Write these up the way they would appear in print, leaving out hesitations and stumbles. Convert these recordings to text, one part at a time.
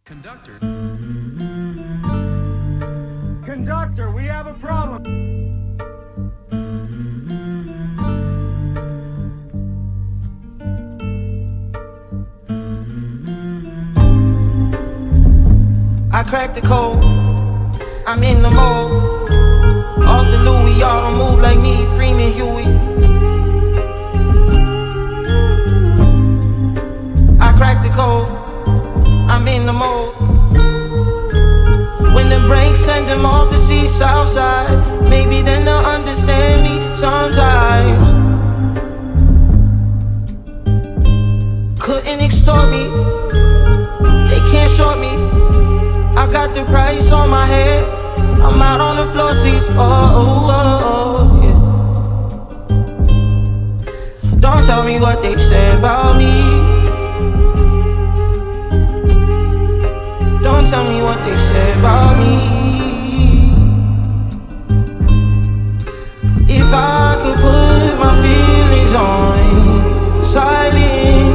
Conductor. Conductor, we have a problem. I cracked the code, I'm in the mode. Off the Louis, y'all don't move like me, Freeman Huey. I cracked the code, I'm in the mode. When the brakes send them off the south side, maybe then they'll understand me sometimes. Couldn't extort me, they can't short me. I got the price on my head, I'm out on the floor seats, yeah. Don't tell me what they said about me. Don't tell me what they said about me. If I could put my feelings on silent,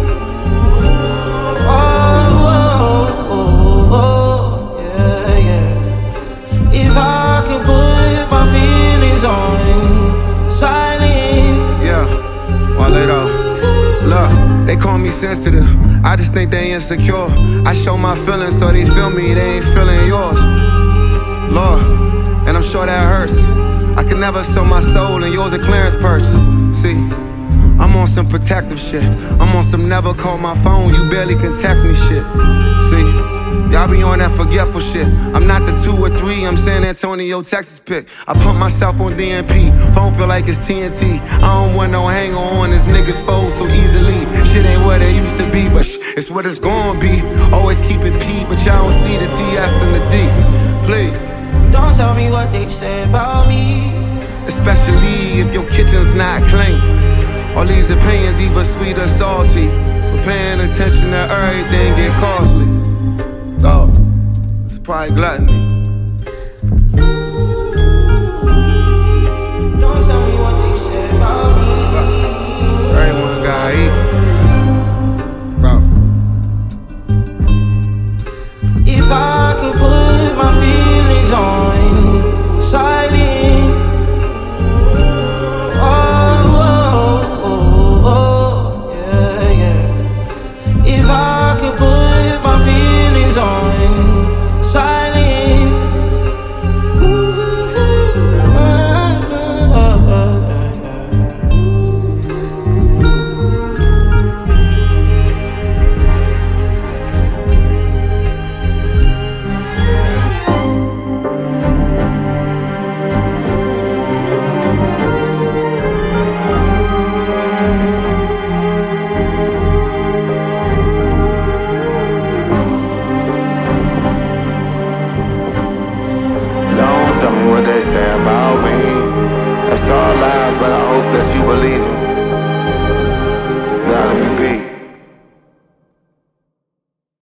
yeah. If I could put my feelings on silent. Yeah, well laid out. Look, they call me sensitive, I just think they insecure. I show my feelings so they feel me, they ain't feeling yours. Lord, and I'm sure that hurts. I can never sell my soul and yours a clearance purse. See, I'm on some protective shit, I'm on some never call my phone, you barely can text me shit. See, y'all be on that forgetful shit. I'm not the 2 or 3, I'm San Antonio, Texas pick. I put myself on DNP, phone feel like it's TNT. I don't want no hanger on, this niggas fold so easily. Shit ain't what it used to be, but it's what it's gonna be. Always keep it P, but y'all don't see the TS and the D. Please, don't tell me what they said about me. Especially if your kitchen's not clean. All these opinions either sweet or salty, so paying attention to everything get costly. Oh, it's probably gluttony. Don't tell me what they said about me. Fuck, everyone gotta eat, bro. If I could put my feelings on silent, yeah. If I could put my feelings on silent, Don't tell me what they say about me. That's all lies, but I hope that you believe